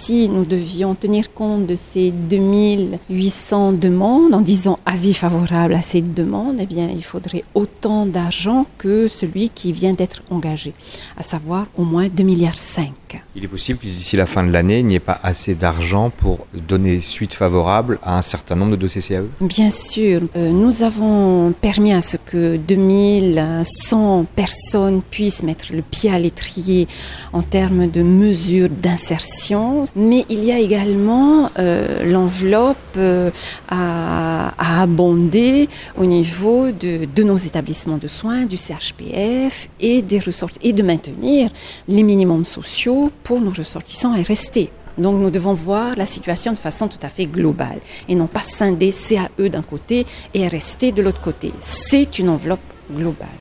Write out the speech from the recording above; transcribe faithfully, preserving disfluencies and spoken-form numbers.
si nous devions tenir compte de ces deux mille huit cents demandes en disant avis favorable à ces demandes, eh bien, il faudrait autant d'argent que celui qui vient d'être engagé, à savoir au moins deux virgule cinq milliards. Il est possible que d'ici la fin de l'année, il n'y ait pas assez d'argent pour donner suite favorable à un certain nombre de dossiers C A E? Bien sûr, euh, nous avons permis à ce que deux mille cent personnes puissent mettre le pied à l'étrier en termes de mesures d'insertion, mais il y a également euh, l'enveloppe euh, à, à abonder au niveau de, de nos établissements de soins, du C H P F et des ressortissants, et de maintenir les minimums sociaux pour nos ressortissants et rester. Donc nous devons voir la situation de façon tout à fait globale et non pas scinder C A E d'un côté et R S T de l'autre côté. C'est une enveloppe globale.